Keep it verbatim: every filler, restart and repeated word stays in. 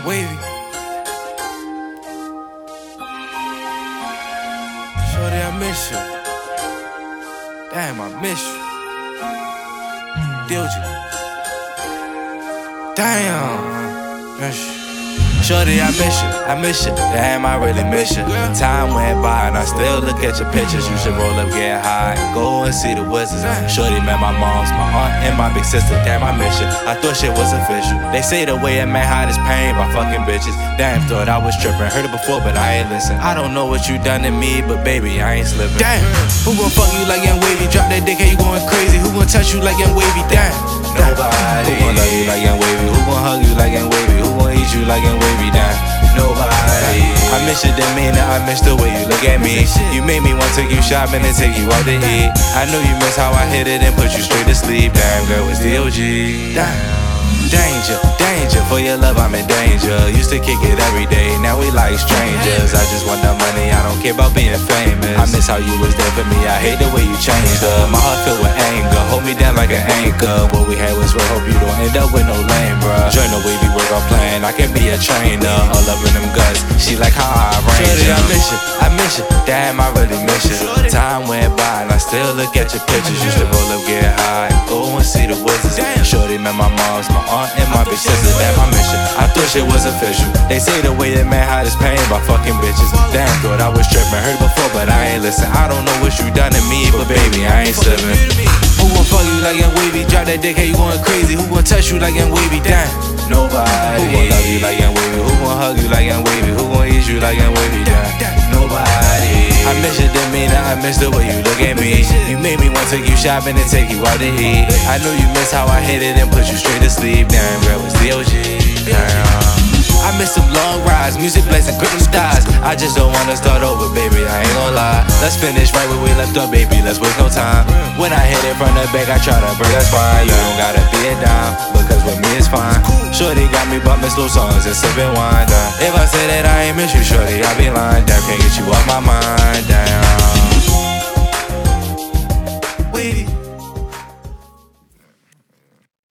Wavy. Shorty, I miss you. Damn, I miss you. Dilgy. Damn. Miss you. Shorty, I miss you, I miss you, damn, I really miss you. Time went by and I still look at your pictures. You should roll up, get high, and go and see the wizards. Shorty met my moms, my aunt, and my big sister. Damn, I miss you, I thought shit was official. They say the way a man hide his pain by fucking bitches. Damn, thought I was tripping, heard it before, but I ain't listen. I don't know what you done to me, but baby, I ain't slipping. Damn, who gon' fuck you like Young Wavy? Drop that dick, hey, you going crazy? Who gon' touch you like Young Wavy? Damn, nobody. Who gon' love you like Young Wavy? Who gon' hug you like Young Wavy? Who gon' eat you like Young Wavy? Damn, nobody. I miss your demeanor, I miss the way you look at me. You made me want to take you shopping and take you out to eat. I know you miss how I hit it and put you straight to sleep. Damn, girl, it's D O G. Damn. Danger, danger, for your love I'm in danger. Used to kick it every day, now we like strangers. I just want the money, I don't care about being famous. I miss how you was there for me, I hate the way you changed up. My heart filled with anger, hold me down like an anchor. What we had was real, hope you don't end up with no lame, bruh. Join the Wavy work on plan, I can be a trainer. All up in them guts, she like how I arrange. Shorty, I miss you, I miss you, damn, I really miss you. Time went by and I still look at your pictures. Used to roll up, get high, go and see the wizards. Shorty met my moms, my aunt, and my big sister. Damn, I miss you, I thought shit was official. They say the way that man hide his pain by fucking bitches. Damn, thought I was tripping, heard before, but I ain't listen. I don't know what you done to me, but baby, I ain't slipping. Who gon' fuck you like Young Wavy? Drop that dick, hey, you going crazy? Who gon' touch you like Young Wavy? Damn, nobody. Who gon' love you like Young Wavy? Who gon' hug you like Young Wavy? Who gon' eat you like Young Wavy? Damn, nobody. I miss your demeanor, I miss the way you look at me. You made me want to take you shopping and take you out to eat. I know you miss how I hit it and put you straight to sleep. Damn, girl, it's D O G. Damn. I miss some long rides, music blasting, gripping styles. I just don't wanna start over, baby, I ain't gon' lie. Let's finish right where we left off, baby, let's waste no time. When I hit it from the back, I try to break, that's fine. You don't gotta be it down, because with me it's fine. Shorty got me bumping slow songs and sipping wine, damn. If I say that I ain't miss you, shorty, I be lying, damn. Can't get you off my mind, damn.